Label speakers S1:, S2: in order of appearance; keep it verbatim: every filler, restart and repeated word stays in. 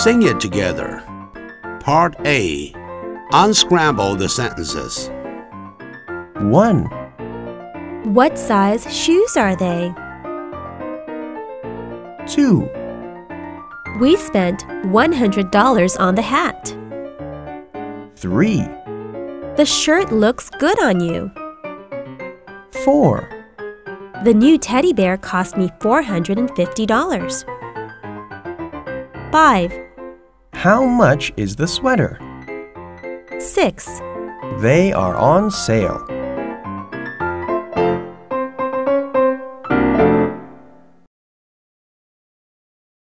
S1: sing it together. Part A. Unscramble the sentences.
S2: one.
S3: What size shoes are they?
S2: two.
S3: We spent one hundred dollars on the hat.
S2: three.
S3: The shirt looks good on you.
S2: four.
S3: The new teddy bear cost me four hundred fifty dollars. five.
S2: How much is the sweater?
S3: six.
S2: They are on sale.